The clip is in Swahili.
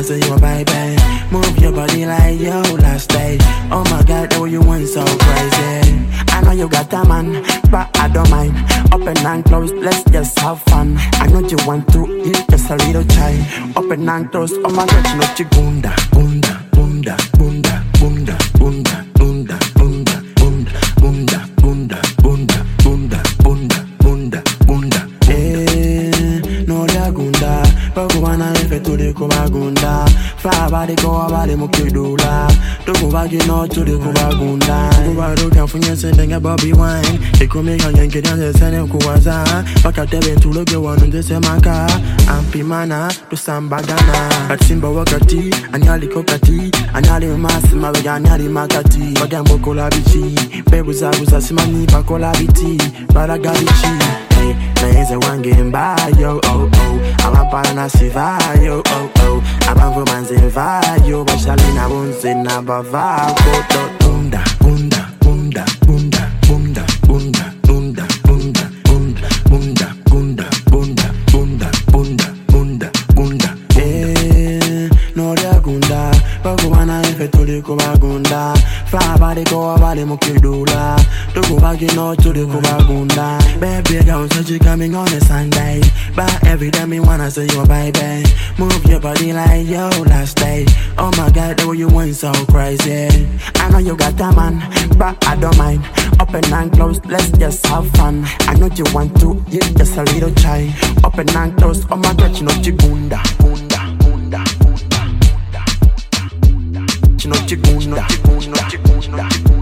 say you a baby. Move your body like yo last day. Oh my God, the way you went so crazy. I know you got a man, but I don't mind. Open and close, let's just have fun. I know you want to eat just a little chai. Open and close, oh my God, you know you gunda, gunda, gunda, gunda, gunda, gunda, gunda, gunda, gunda, gunda, gunda, gunda, gunda, gunda, gunda. No da gunda, Pagwana ife tuli kubagunda. Fabari ko abali mukidula. Tukubagi no tuli kubagunda. Kubaro kafunye sendenga Bobby Wine. Ikumika nyenke dance sene kuwaza. Pakatebe ntuloge wanunze semaka. Ampimana tusambagana. Katimba wakati anyali kokati. Anyali masi mawega anyali makati. Bagambo kola bichi. Bebu zabuza simani bakola biti. Baraga bichi. Na yeze wange mbayo, oh oh. Abapala na sivayo, oh oh. Abanvu manzivayo, bashali na bunzi na bavako. Bunda, bunda, bunda, bunda, bunda, bunda, bunda, bunda, bunda, bunda, bunda, bunda, bunda, bunda, bunda. No da gunda, Pagwana ife tuli kubagunda. Fabari ko abali mukidula. Tukubagi no tuli kubagunda. Baby girl said you coming on a Sunday, but every day me wanna see you baby. Move your body like yo last day. Oh my God, the way you went so crazy. I know you got a man, but I don't mind. Open and close, let's just have fun. I know you want to eat just a little chai. Open and close, oh my God, you know you gunda, gunda, gunda, gunda, gunda, gunda. You know you gunda, gunda, gunda, gunda.